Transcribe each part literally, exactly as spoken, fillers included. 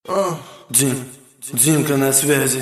А, Дим, Димка на связи.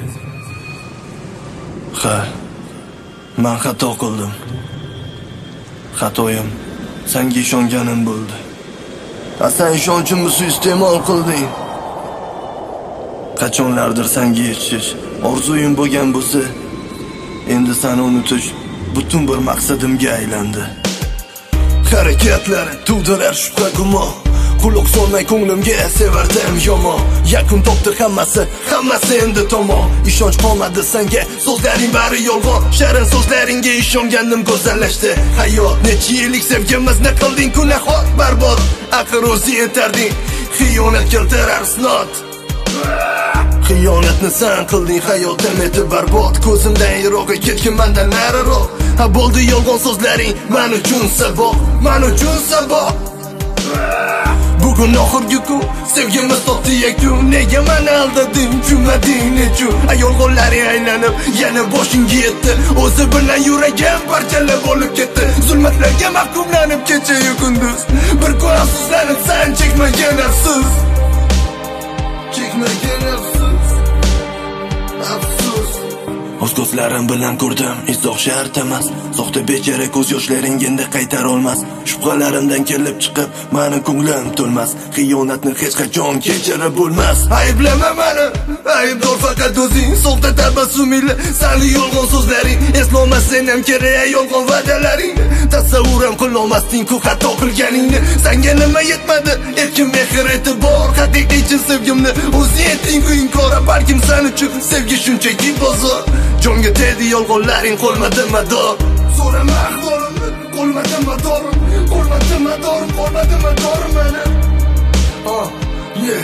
Ha, men xato qildim. Xatoyim senga ishonganim bo'ldi. Ha, sen ishonchimni suiiste'mol qilding. Qachonlardir senga yetishish orzuyim bo'lgan bo'lsa, endi seni unutish butun bir maqsadimga aylandi. Harakatlari tug'dirar shubha gumon. Quloq solmay ko'nglimga sevardim yomon. Yakun topdi hammasi, hammasi endi tamom. Ishonch qolmadi senga, so'zlaring bari yolg'on. Sharin so'zlaringga ishonganim go'zallashdi. Hayot necha yillik sevgimizni qilding gunohor barbod. Axir o'zi yetarding, xiyonat keltirar sinot. Xiyonatni sen qilding, hayotim eti barbod. Ko'zimdan yiroqqa ketgin mendan nariroq. Ha, bo'ldi yolg'on so'zlaring men uchun saboq, men uchun saboq. Bugun oxirgi kun, sevgimiz topdi yakun. Nega meni aldading, tushunmading nechun? Yolg'onlaring aylanib yana boshingga yetdi. O'zi bilan yuragim parchalab bo'lib ketdi. Zulmatlarga mahkumlanib kecha-yu kunduz. Bir kun afsuslanib sen chekmagan afsus, chekmagan afsus, afsus. O'z ko'zlarim bilan ko'rdim, izoh shart emas. Soxta bechara ko'z yoshlaring endi qaytara olmas. Shubhalarimdan kelib chiqib, meni ko'nglim to'lmas. Xiyonatni hech qachon kechirib bo'lmas. Ayblama meni, aybdor faqat o'zing. Soxta tabassumingla, seni yolg'on so'zlaring. Eslolmassan ham kerak yolg'on va'dalaring. Tasavvuram qilolmasding-ku xato qilganingni. Senga nima yetmadi? Erkin mehr e'tibor, haqiqiy chin sevgimni o'zi etding-ku inkor. Balkim sen uchun sevgi shunchaki bozor. Jonga tegdi yolg'onlaring, qolmadi mador. So'rama ahvolimni, qolmadi mador, qolmadi mador, qolmadi mador meni. Oh, yeah.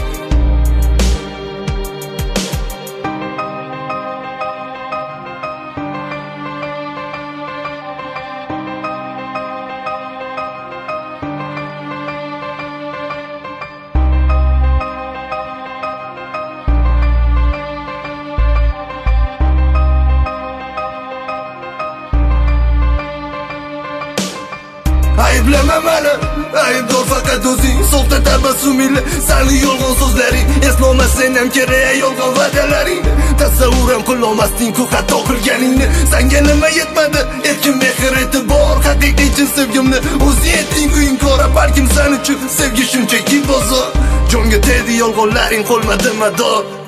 Ayblama meni, aybdor faqat o'zing. Soxta tabassumingla, seni yolg'on so'zlaring. Eslolmassan ham kerak yolg'on va'dalaring. Tasavvuram qilolmasding-ku xato qilganingni. Senga nima yetmadi? Erkin mehr e'tibor, haqiqiy chin sevgimni o'zi etding-ku inkor. Balkim sen uchun sevgi shunchaki bozor. Jonga tegdi yolg'onlaring, qolmadi mador.